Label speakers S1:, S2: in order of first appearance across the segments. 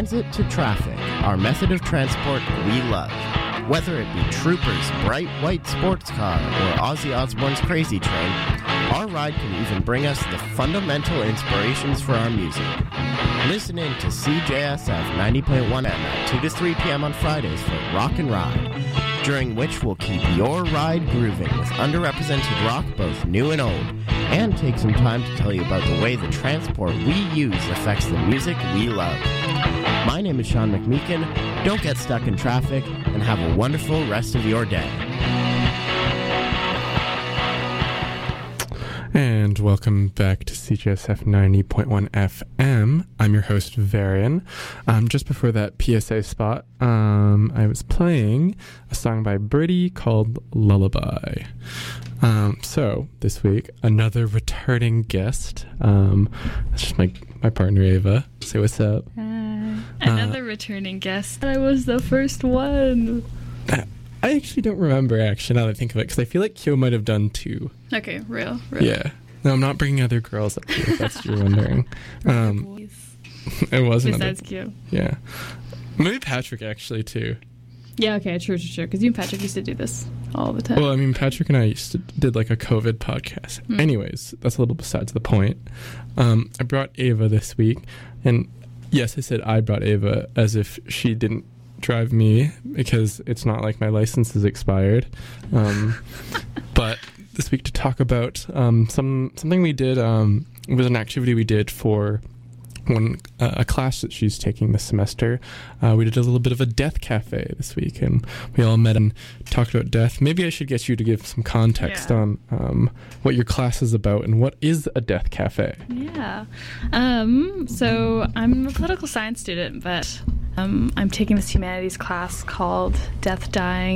S1: transit to traffic, our method of transport we love. Whether it be Trooper's bright white sports car or Ozzy Osbourne's Crazy Train, our ride can even bring us the fundamental inspirations for our music. Listen in to CJSF 90.1 FM at 2 to 3 p.m. on Fridays for Rock and Ride, during which we'll keep your ride grooving with underrepresented rock, both new and old, and take some time to tell you about the way the transport we use affects the music we love. My name is Sean McMeekin. Don't get stuck in traffic, and have a wonderful rest of your day.
S2: And welcome back to CJSF 90.1 FM. I'm your host, Varian. Just before that PSA spot, I was playing a song by Britty called Lullaby. So this week, another returning guest. That's just my partner, Ava. Say what's up.
S3: Another returning guest. I was the first one.
S2: I actually don't remember, now that I think of it, because I feel like Kyo might have done two.
S3: Okay, real.
S2: Yeah. No, I'm not bringing other girls up here, if that's what you're wondering. It wasn't.
S3: Besides Kyo.
S2: Yeah. Maybe Patrick, actually, too.
S3: Yeah, okay, true, because you and Patrick used to do this all the time.
S2: Well, I mean, Patrick and I did like a COVID podcast. Anyways, that's a little besides the point. I brought Ava this week, and yes, I said I brought Ava as if she didn't drive me, because it's not like my license is expired. But this week to talk about something we did. It was an activity we did for a class that she's taking this semester. We did a little bit of a death cafe this week, and we all met and talked about death. Maybe I should get you to give some context on what your class is about and what is a death cafe.
S3: Yeah. So I'm a political science student, but I'm taking this humanities class called Death,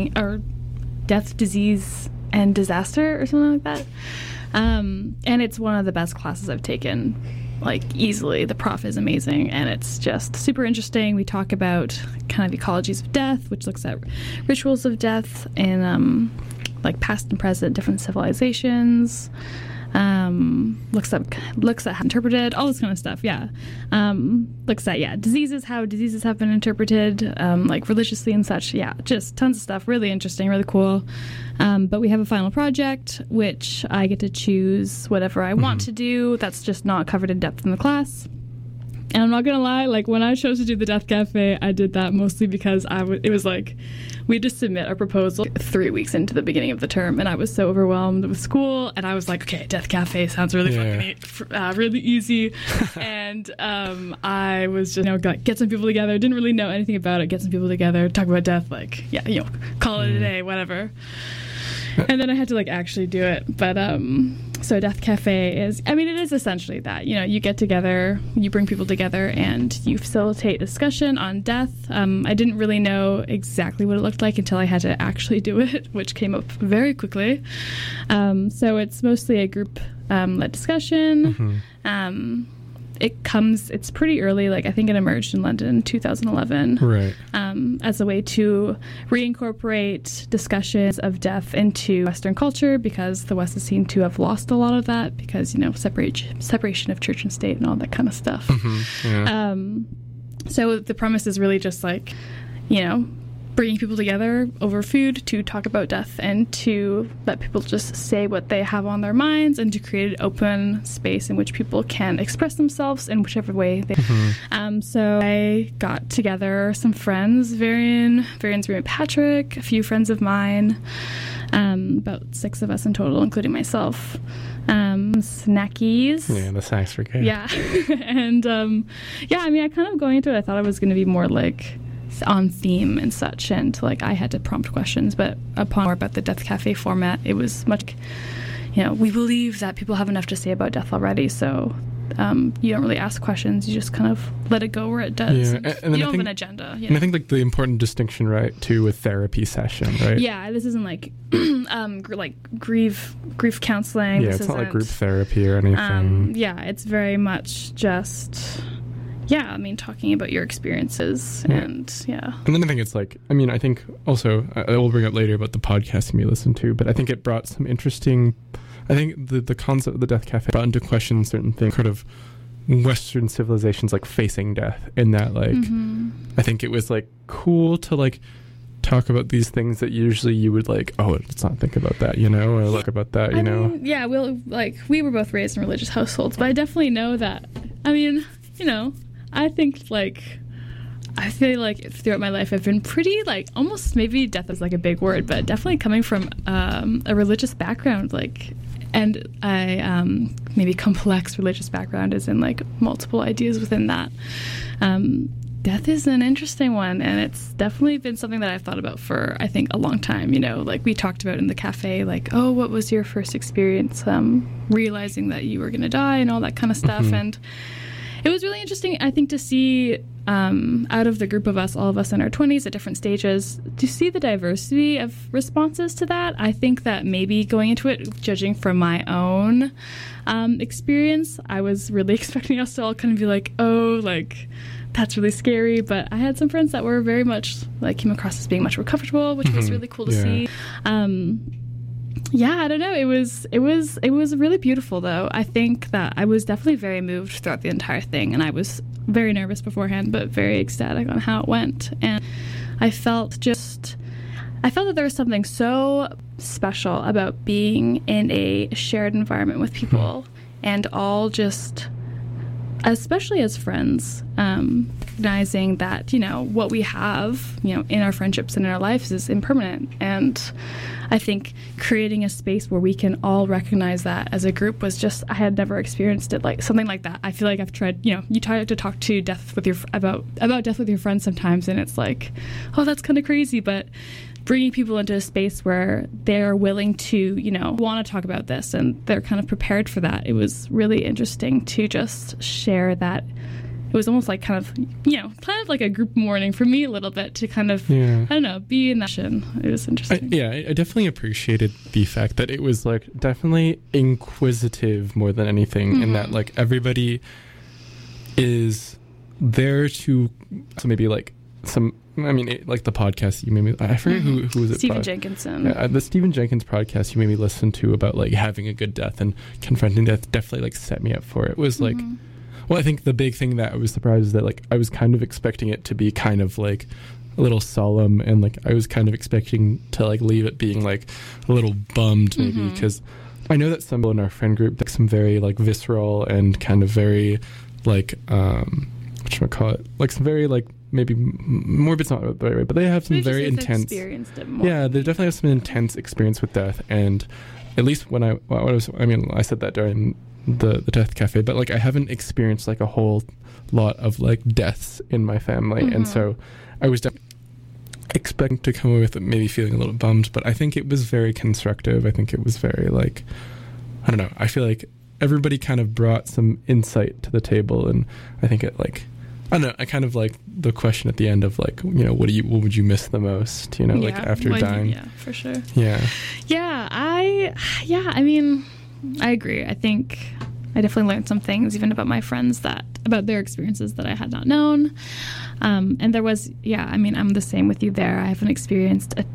S3: Disease, and Disaster, or something like that. And it's one of the best classes I've taken, like, easily. The prof is amazing, and it's just super interesting. We talk about kind of ecologies of death, which looks at rituals of death in like past and present different civilizations. Looks at how interpreted, all this kind of stuff. Looks at diseases, how diseases have been interpreted, like religiously and such. Just tons of stuff. Really interesting, really cool. But we have a final project, which I get to choose whatever I want to do. That's just not covered in depth in the class. And I'm not gonna lie, like, when I chose to do the Death Cafe, I did that mostly because it was like, we had to submit a proposal 3 weeks into the beginning of the term, and I was so overwhelmed with school, and I was like, okay, Death Cafe sounds really fucking really easy. And I was just, like, get some people together, didn't really know anything about it, get some people together, talk about death, like, call it a day, whatever. And then I had to, like, actually do it. But, so Death Cafe is, it is essentially that. You get together, you bring people together, and you facilitate discussion on death. I didn't really know exactly what it looked like until I had to actually do it, which came up very quickly. So it's mostly a group-led discussion. It's pretty early, like, I think it emerged in London in 2011.
S2: Right.
S3: As a way to reincorporate discussions of death into Western culture, because the West has seemed to have lost a lot of that because, separation of church and state and all that kind of stuff. So the premise is really just like, bringing people together over food to talk about death and to let people just say what they have on their minds, and to create an open space in which people can express themselves in whichever way they so I got together some friends, Varian's roommate Patrick, a few friends of mine, about 6 of us in total, including myself. Snackies.
S2: Yeah, the snacks were good.
S3: Yeah. And I kind of going into it, I thought it was going to be more like on theme and such, and like I had to prompt questions, but upon more about the Death Cafe format, it was much, we believe that people have enough to say about death already, so you don't really ask questions, you just kind of let it go where it does.
S2: Yeah, and
S3: you don't have an agenda.
S2: And I think, like, the important distinction, right, too, with therapy session, right?
S3: Yeah, this isn't like grief counseling.
S2: Yeah, it's not like group therapy or anything.
S3: It's very much just talking about your experiences, and
S2: And then I think it's like, I think also, I will bring up later about the podcasting you listen to, but I think it brought some interesting, I think the concept of the Death Cafe brought into question certain things, sort of Western civilizations like facing death, in that like I think it was like cool to like talk about these things that usually you would like, oh, let's not think about that, you know, or look about that, you know.
S3: Yeah, we were both raised in religious households, but I definitely know that. I mean, you know, I think like I feel like throughout my life I've been pretty like, almost, maybe death is like a big word, but definitely coming from a religious background, like, and I maybe complex religious background, as in like multiple ideas within that. Death is an interesting one, and it's definitely been something that I've thought about for, I think, a long time. You know, like we talked about in the cafe, like, oh, what was your first experience realizing that you were going to die and all that kind of stuff. And it was really interesting, I think, to see out of the group of us, all of us in our 20s at different stages, to see the diversity of responses to that. I think that maybe going into it, judging from my own experience, I was really expecting us to all kind of be like, oh, like, that's really scary. But I had some friends that were very much, like, came across as being much more comfortable, which was really cool to see. Yeah, I don't know. It was really beautiful, though. I think that I was definitely very moved throughout the entire thing, and I was very nervous beforehand, but very ecstatic on how it went. And I felt that there was something so special about being in a shared environment with people, and all just, especially as friends, recognizing that, you know, what we have, you know, in our friendships and in our lives is impermanent. And I think creating a space where we can all recognize that as a group was just, I had never experienced it, like something like that. I feel like I've tried, you know, you try to talk to death with about death with your friends sometimes, and it's like, oh, that's kind of crazy. But bringing people into a space where they're willing to, you know, want to talk about this, and they're kind of prepared for that. It was really interesting to just share that. It was almost like kind of like a group mourning for me a little bit, to kind of, I don't know, be in that session. It was interesting.
S2: I definitely appreciated the fact that it was like definitely inquisitive more than anything, in that like everybody is there to, so maybe like some, I mean, like the podcast you made me, I forget who was it?
S3: Stephen Jenkinson.
S2: Yeah, the Stephen Jenkins podcast you made me listen to about like having a good death and confronting death definitely like set me up for it. It was like, well, I think the big thing that I was surprised is that like I was kind of expecting it to be kind of like a little solemn, and like I was kind of expecting to like leave it being like a little bummed maybe, because I know that some people in our friend group like some very like visceral and kind of very like whatchamacallit, like some very like maybe morbid's not the right way, but they have some very intense
S3: experienced it more.
S2: Yeah, they definitely have some intense experience with death. And at least when I said that during the Death Cafe, but like I haven't experienced like a whole lot of like deaths in my family, and so I was expecting to come away with it maybe feeling a little bummed, but I think it was very constructive. I think it was very like, I don't know, I feel like everybody kind of brought some insight to the table, and I think it like, I don't know, I kind of like the question at the end of like, you know, what would you miss the most, you know, like after dying?
S3: Yeah, for sure.
S2: Yeah,
S3: I mean, I agree. I think I definitely learned some things even about my friends, about their experiences that I had not known. And there was, I mean, I'm the same with you there. I haven't experienced a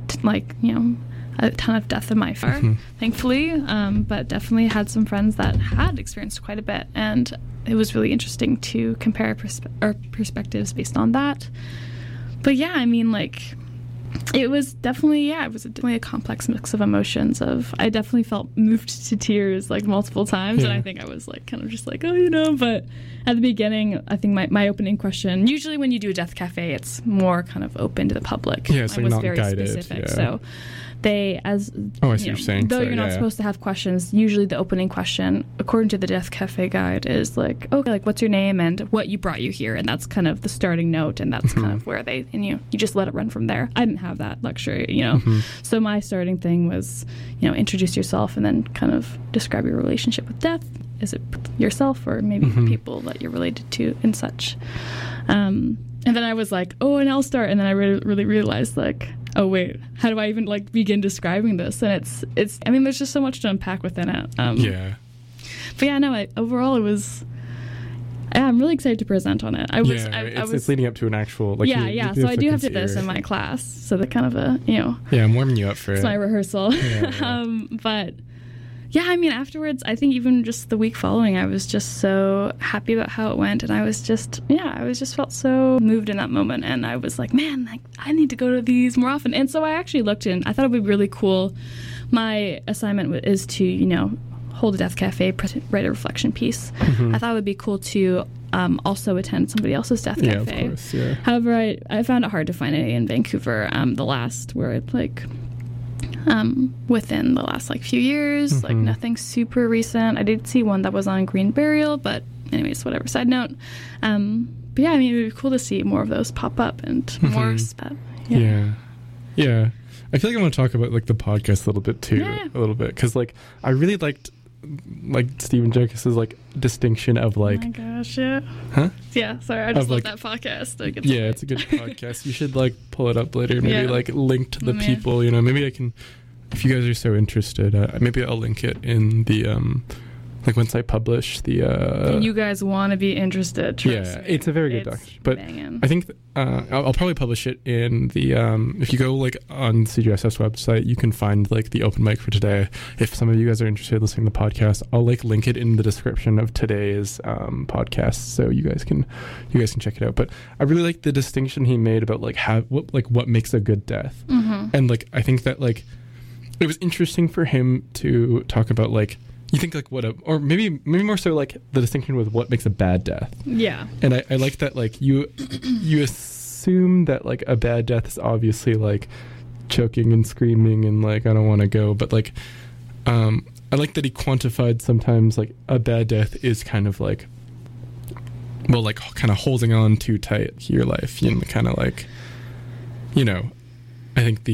S3: ton of death in my far, thankfully, but definitely had some friends that had experienced quite a bit, and it was really interesting to compare our perspectives based on that. But yeah, I mean, like, it was definitely a complex mix of emotions. I definitely felt moved to tears like multiple times, and I think I was like kind of just like, oh, you know. But at the beginning, I think my opening question, usually when you do a Death Cafe, it's more kind of open to the public.
S2: Yeah, it's like
S3: was
S2: not
S3: very
S2: guided.
S3: Specific,
S2: yeah.
S3: So they, as
S2: I see what you're saying.
S3: Though you're not supposed to have questions, usually the opening question, according to the Death Cafe guide, is like, okay, like, what's your name and what brought you here, and that's kind of the starting note, and that's kind of where you just let it run from there. I didn't have that luxury, you know. So my starting thing was, you know, introduce yourself and then kind of describe your relationship with death. Is it yourself or maybe people that you're related to and such? And then I was like, oh, and I'll start, and then I really realized like, oh wait, how do I even like begin describing this? And it's I mean, there's just so much to unpack within it. But yeah, no, overall it was, I'm really excited to present on it. It's leading
S2: up to an actual like
S3: so I do have to do this in my class, so that kind of a, you know,
S2: I'm warming you up for
S3: it's
S2: it.
S3: my rehearsal. But yeah, I mean, afterwards, I think even just the week following, I was just so happy about how it went. And I was just felt so moved in that moment. And I was like, man, like, I need to go to these more often. And so I actually looked in. I thought it would be really cool. My assignment is to, you know, hold a Death Cafe, write a reflection piece. I thought it would be cool to also attend somebody else's Death Cafe.
S2: Yeah, of course, yeah.
S3: However, I found it hard to find any in Vancouver. The last were like within the last like few years, like nothing super recent. I did see one that was on Green Burial, but anyways, whatever. Side note. But yeah, I mean, it would be cool to see more of those pop up and more.
S2: Yeah. I feel like I want to talk about like the podcast a little bit too, a little bit, because like I really liked like Stephen Jerkis's like distinction of like. Oh my
S3: gosh, yeah.
S2: Huh?
S3: Yeah, sorry, I just love that podcast.
S2: It's a good podcast. You should like pull it up later. Maybe like link to the people. You know, maybe I can. If you guys are so interested, maybe I'll link it in the like once I publish the.
S3: And you guys want to be interested? Trust me.
S2: It's a very good documentary. But banging. I think I'll probably publish it in the. If you go like on CGSS website, you can find like the open mic for today. If some of you guys are interested in listening to the podcast, I'll like link it in the description of today's podcast, so you guys can check it out. But I really like the distinction he made about like what makes a good death, and like I think that like it was interesting for him to talk about like. You think like or maybe more so like the distinction with what makes a bad death. Yeah. And I like that like you assume that like a bad death is obviously like choking and screaming and like I don't want to go, but like I like that he quantified sometimes like a bad death is kind of like like kind of holding on too tight to your life, you know, kind of like, you know, I think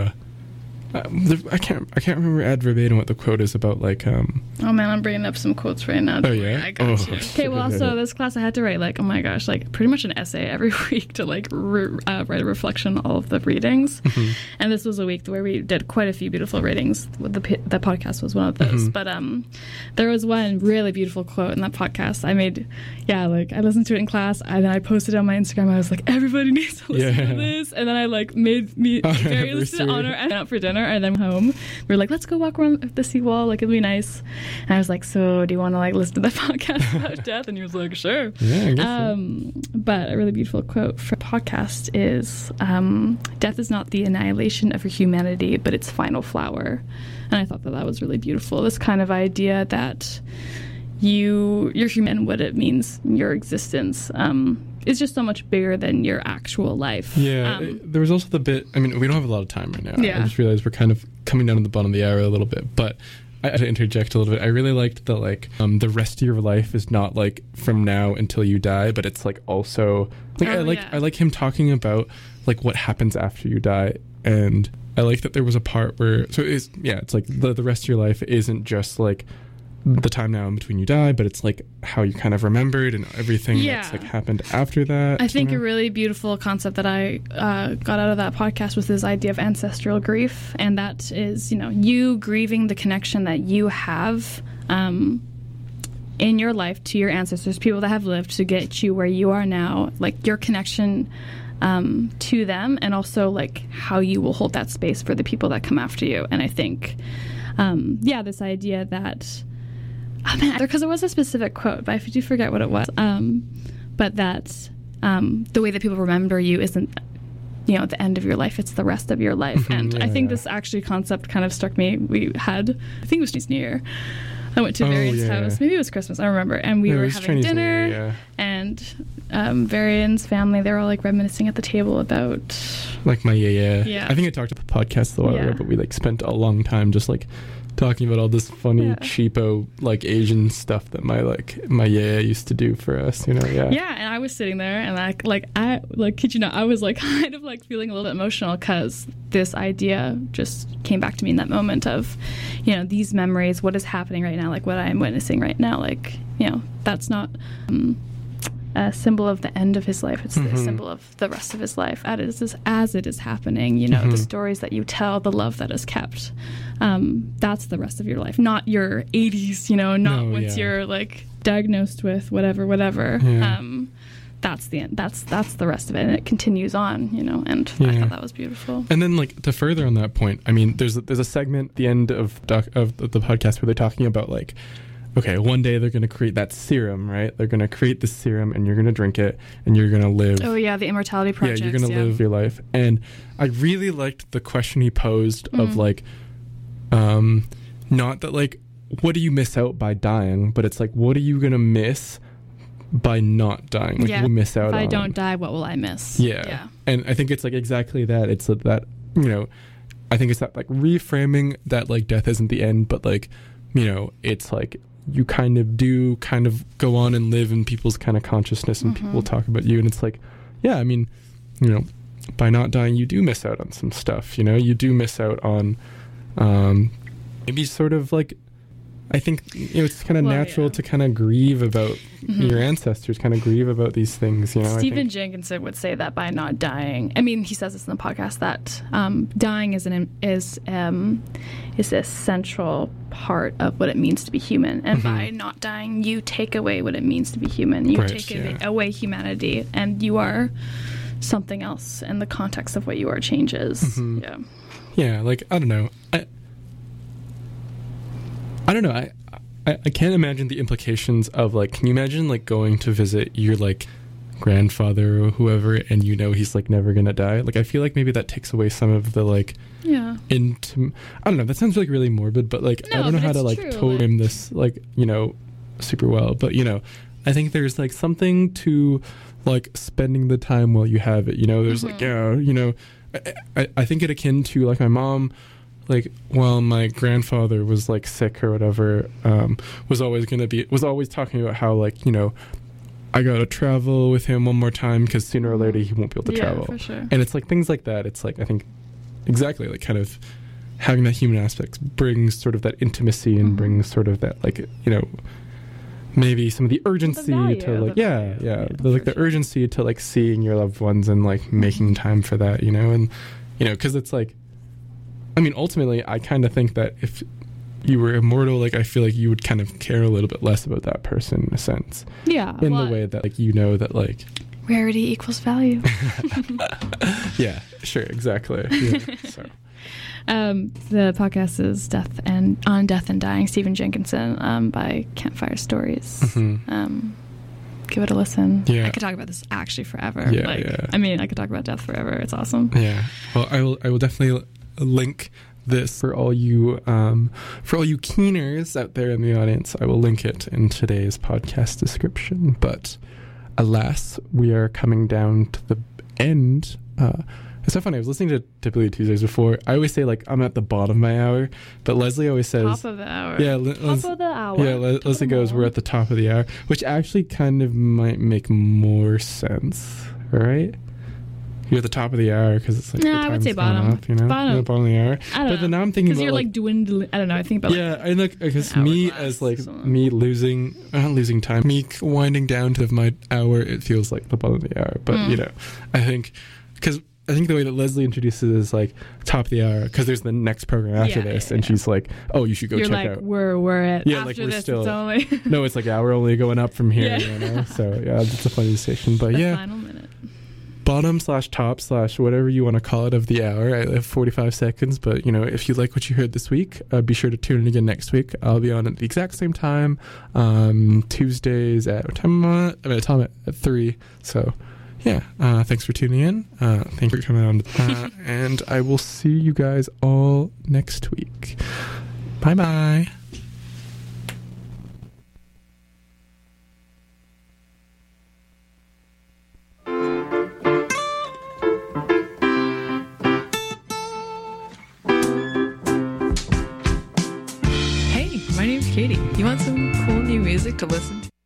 S2: I can't remember ad verbatim what the quote is about like
S3: oh man, I'm bringing up some quotes right now.
S2: Oh yeah,
S3: I got you. Okay, well, also this class I had to write like, oh my gosh, like pretty much an essay every week to like write a reflection on all of the readings. And this was a week where we did quite a few beautiful readings. The podcast was one of those, but there was one really beautiful quote in that podcast. I listened to it in class and then I posted it on my Instagram. I was like, everybody needs to listen to this, and then I like made me very listed honor and out for dinner. And then home, we were like, let's go walk around the seawall, like it'll be nice. And I was like, so do you want to like listen to the podcast about death? And he was like, sure.
S2: Yeah, I guess so.
S3: But a really beautiful quote for the podcast is, death is not the annihilation of your humanity, but its final flower. And I thought that was really beautiful. This kind of idea that you're human, what it means, your existence, is just so much bigger than your actual life.
S2: Yeah, there was also the bit, I mean, we don't have a lot of time right now. Yeah. I just realized we're kind of coming down to the bottom of the hour a little bit, but I had to interject a little bit. I really liked that, like, the rest of your life is not, like, from now until you die, but it's, like, also, like, I like him talking about, like, what happens after you die, and I like that there was a part where, so it's like, the rest of your life isn't just, like, the time now in between you die, but it's like how you kind of remembered and everything that's like happened after that.
S3: I think a really beautiful concept that I got out of that podcast was this idea of ancestral grief, and that is, you know, you grieving the connection that you have in your life to your ancestors, people that have lived to get you where you are now, like your connection to them, and also like how you will hold that space for the people that come after you. And I think this idea that because there was a specific quote, but I do forget what it was. But that the way that people remember you isn't, you know, at the end of your life, it's the rest of your life. And I think this actually concept kind of struck me. We had, I think it was Chinese New Year. I went to Varian's house. Maybe it was Christmas. I don't remember. And we were having Chinese dinner. And Varian's family, they were all like reminiscing at the table about
S2: like my yeah. I think I talked about the podcast a while ago, but we like spent a long time just like talking about all this funny cheapo like Asian stuff that my yeah used to do for us, you know. And
S3: I was sitting there and I kid you not, I was like kind of like feeling a little bit emotional because this idea just came back to me in that moment of, you know, these memories, what is happening right now, like what I'm witnessing right now, like, you know, that's not a symbol of the end of his life. It's the symbol of the rest of his life as it is happening, you know, the stories that you tell, the love that is kept. That's the rest of your life, not your 80s, you know, once you're like diagnosed with whatever. that's the end. That's the rest of it, and it continues on, and I thought that was beautiful.
S2: And then, like, to further on that point, I mean, there's a segment at the end of the podcast where they're talking about, like, okay, one day they're going to create that serum, right? They're going to create the serum, and you're going to drink it, and you're going to live.
S3: Oh yeah, the Immortality Project.
S2: Yeah, you're going to live your life. And I really liked the question he posed of, like, not that, like, what do you miss out by dying, but it's like, what are you going to miss by not dying? Like, you miss out on.
S3: If I don't die, what will I miss?
S2: Yeah. And I think it's, like, exactly that. It's that, I think it's that, like, reframing that, like, death isn't the end, but, like, it's like you kind of go on and live in people's kind of consciousness, and people talk about you, and it's like, yeah, I mean, by not dying, you do miss out on some stuff, you do miss out on maybe sort of, like, I think it's kind of natural to kind of grieve about your ancestors, kind of grieve about these things,
S3: Stephen Jenkinson would say that by not dying, I mean, he says this in the podcast, that dying is an essential part of what it means to be human, and by not dying, you take away what it means to be human. You take away humanity, and you are something else, and the context of what you are changes.
S2: Yeah, like, I don't know. I don't know. I can't imagine the implications of, like, can you imagine, like, going to visit your, like, grandfather or whoever, and he's, like, never gonna die? Like, I feel like maybe that takes away some of the, like, I don't know. That sounds like really morbid, but, like, I don't know how to, like, told him this, like, super well. But, I think there's, like, something to, like, spending the time while you have it. There's like, I think it akin to, like, my mom. Like, while my grandfather was, like, sick or whatever, was always talking about how, like, I gotta travel with him one more time because sooner or later he won't be able to travel.
S3: For sure.
S2: And it's like things like that. It's like, I think exactly, like, kind of having that human aspect brings sort of that intimacy and brings sort of that, like, maybe some of the urgency to, like, the urgency to, like, seeing your loved ones and, like, making time for that, and because it's like, I mean, ultimately, I kind of think that if you were immortal, like, I feel like you would kind of care a little bit less about that person in a sense. Yeah. In the way that, like, that, like,
S3: rarity equals value.
S2: Yeah, sure, exactly. Yeah, so.
S3: The podcast is On Death and Dying, Stephen Jenkinson, by Campfire Stories. Give it a listen. Yeah. I could talk about this actually forever. Yeah, I mean, I could talk about death forever. It's awesome.
S2: Yeah. Well, I will definitely link this for all you keeners out there in the audience. I will link it in today's podcast description. But alas, we are coming down to the end. It's so funny. I was listening to Billy Tuesdays before. I always say, like, I'm at the bottom of my hour, but Leslie always says
S3: top of the hour.
S2: Yeah,
S3: top of the hour.
S2: Yeah, Leslie goes, we're at the top of the hour, which actually kind of might make more sense, right? You're at the top of the hour because it's like,
S3: no, I would say bottom.
S2: Up, bottom of the hour.
S3: I don't know.
S2: Then now I'm thinking about,
S3: you're like dwindling. I don't know. I think about
S2: and like, because me as like me not losing time, me winding down to my hour, it feels like the bottom of the hour. But I think the way that Leslie introduces it is like top of the hour because there's the next program after this, and she's like, "Oh, you should go check out."
S3: We're at after
S2: like we're
S3: this.
S2: still.
S3: It's only
S2: no, it's like we're only going up from here. So it's a funny station, but
S3: the final minute.
S2: Bottom / top / whatever you want to call it of the hour. I have 45 seconds, but if you like what you heard this week, be sure to tune in again next week. I'll be on at the exact same time, Tuesdays at what time? At 3. So. Yeah, thanks for tuning in. Thank you for coming on. And I will see you guys all next week. Bye-bye.
S4: Hey, my name's Katie. You want some cool new music to listen to?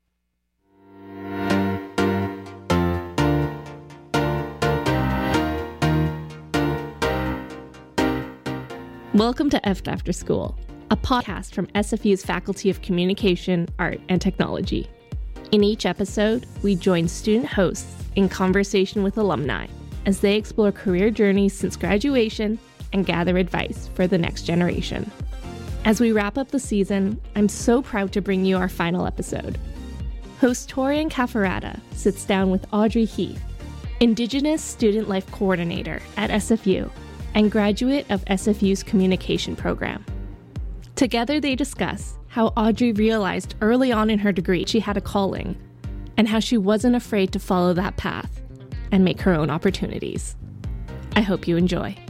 S5: Welcome to EFT After School, a podcast from SFU's Faculty of Communication, Art, and Technology. In each episode, we join student hosts in conversation with alumni as they explore career journeys since graduation and gather advice for the next generation. As we wrap up the season, I'm so proud to bring you our final episode. Host Torian Cafferata sits down with Audrey Heath, Indigenous Student Life Coordinator at SFU and graduate of SFU's Communication Program. Together they discuss how Audrey realized early on in her degree she had a calling, and how she wasn't afraid to follow that path and make her own opportunities. I hope you enjoy.